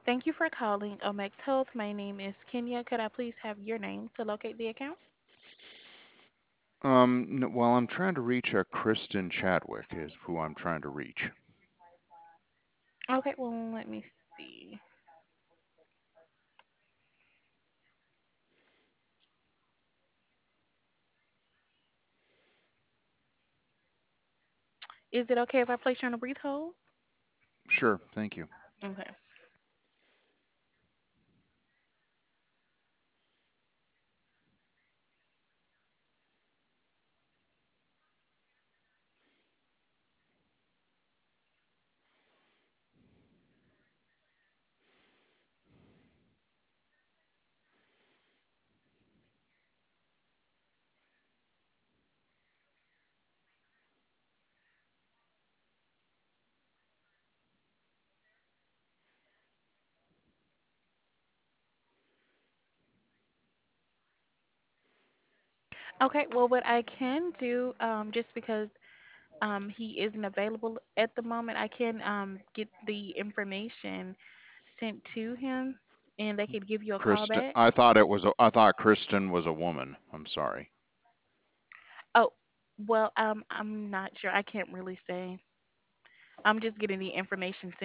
Thank you for calling Omex Health. My name is Kenya. Could I please have your name to locate the account? Well, I'm trying to reach a Kristen Chadwick is who I'm trying to reach. Okay, well, let me see. Is it okay if I place you on a brief hold? Sure, thank you. Okay. Okay, well, what I can do, just because he isn't available at the moment, I can get the information sent to him and they could give you a call Kristen, back. I thought Kristen was a woman. I'm sorry. Oh, well, I'm not sure. I can't really say. I'm just getting the information sent